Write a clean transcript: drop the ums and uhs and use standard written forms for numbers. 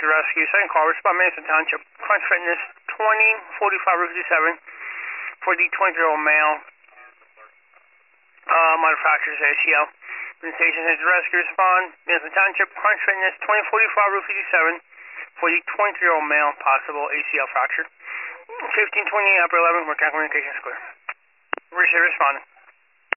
the rescue. Second call, respond Madison Township, Crunch Fitness, 2045 Route 57 for the 20-year-old male. Manufacturer's ACL. Station has the rescue respond. Madison Township, Crunch Fitness, 2045 Route 57 for the 20-year-old male, possible ACL fracture. 1528 Upper 11, mechanical communications clear. Appreciate responding.